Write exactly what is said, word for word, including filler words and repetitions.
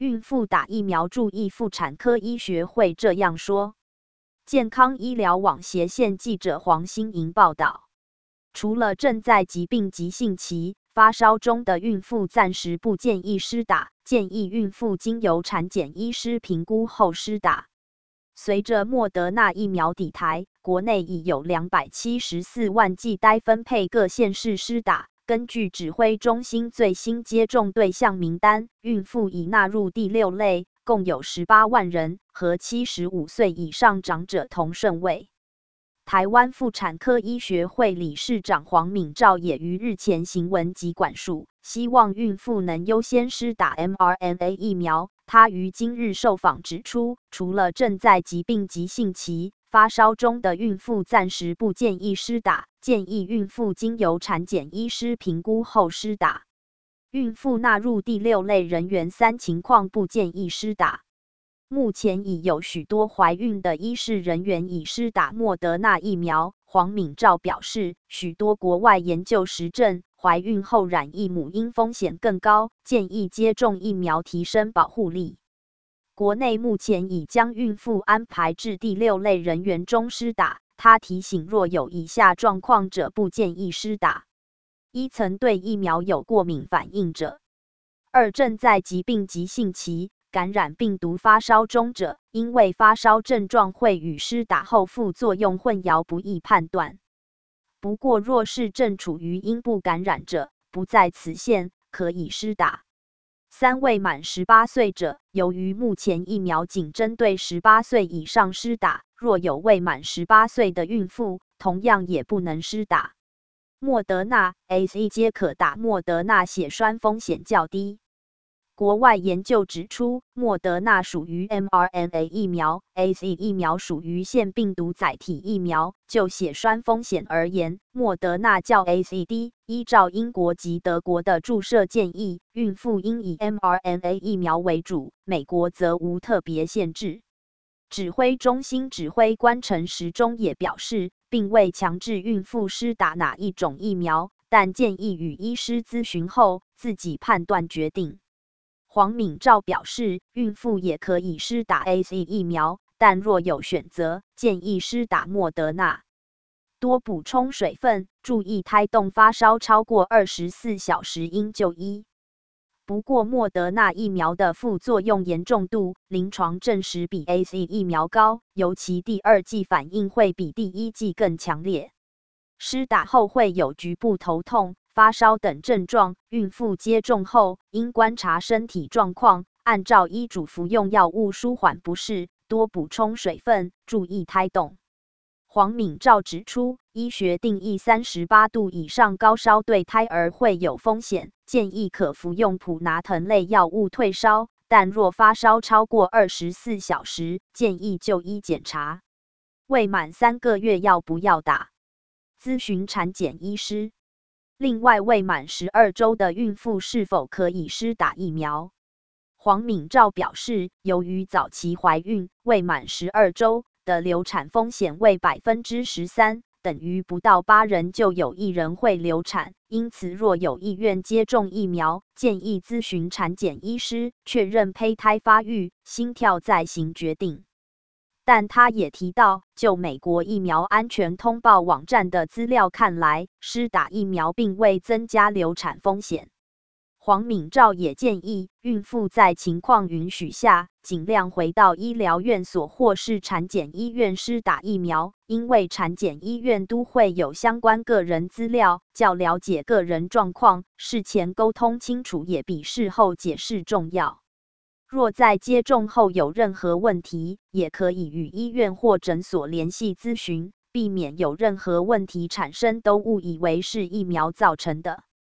孕妇打疫苗注意，妇产科医学会这样说。健康医疗网斜线记者黄欣莹报道，除了正在疾病急性期、发烧中的孕妇，暂时不建议施打，建议孕妇经由产检医师评估后施打。随着莫德纳疫苗抵台，国内已有两百七十四万剂待分配各县市施打。根据指挥中心最新接种对象名单，孕妇已纳入第六类，共有十八万人，和七十五岁以上长者同顺位。台湾妇产科医学会理事长黄敏照也于日前行文及管束，希望孕妇能优先施打 M R N A 疫苗。他于今日受访指出，除了正在疾病急性期、发烧中的孕妇，暂时不建议施打，建议孕妇经由产检医师评估后施打。孕妇纳入第六类人员三情况不建议施打。目前已有许多怀孕的医事人员已施打莫德纳疫苗。黄敏照表示，许多国外研究实证，怀孕后染疫母婴风险更高，建议接种疫苗提升保护力。国内目前已将孕妇安排至第六类人员中施打。他提醒，若有以下状况者，不建议施打：一、曾对疫苗有过敏反应者；二、正在疾病急性期、感染病毒发烧中者，因为发烧症状会与施打后副作用混淆，不易判断。不过，若是正处于阴部感染者，不在此限，可以施打。三、未满十八岁者，由于目前疫苗仅针对十八岁以上施打，若有未满十八岁的孕妇，同样也不能施打。莫德纳、A Z 皆可打，莫德纳血栓风险较低。国外研究指出，莫德纳属于 M R N A 疫苗 ，A Z 疫苗属于腺病毒载体疫苗。就血栓风险而言，莫德纳较 A Z 低。依照英国及德国的注射建议，孕妇应以 M R N A 疫苗为主，美国则无特别限制。指挥中心指挥官陈时中也表示，并未强制孕妇施打哪一种疫苗，但建议与医师咨询后自己判断决定。黄敏照表示，孕妇也可以施打 A Z 疫苗，但若有选择，建议施打莫德纳。多补充水分，注意胎动，发烧超过二十四小时应就医。不过，莫德纳疫苗的副作用严重度，临床证实比 A Z 疫苗高，尤其第二剂反应会比第一剂更强烈。施打后会有局部头痛、发烧等症状，孕妇接种后应观察身体状况，按照医嘱服用药物舒缓不适，多补充水分，注意胎动。黄敏照指出，医学定义三十八度以上高烧对胎儿会有风险，建议可服用普拿疼类药物退烧，但若发烧超过二十四小时，建议就医检查。未满三个月要不要打？咨询产检医师。另外，未满十二周的孕妇是否可以施打疫苗？黄敏照表示，由于早期怀孕，未满十二周的流产风险为 百分之十三， 等于不到八人就有一人会流产。因此，若有意愿接种疫苗，建议咨询产检医师，确认胚胎发育、心跳再行决定。但他也提到，就美国疫苗安全通报网站的资料看来，施打疫苗并未增加流产风险。黄敏照也建议，孕妇在情况允许下，尽量回到医疗院所或是产检医院施打疫苗，因为产检医院都会有相关个人资料，较了解个人状况，事前沟通清楚也比事后解释重要。若在接种后有任何问题，也可以与医院或诊所联系咨询，避免有任何问题产生都误以为是疫苗造成的。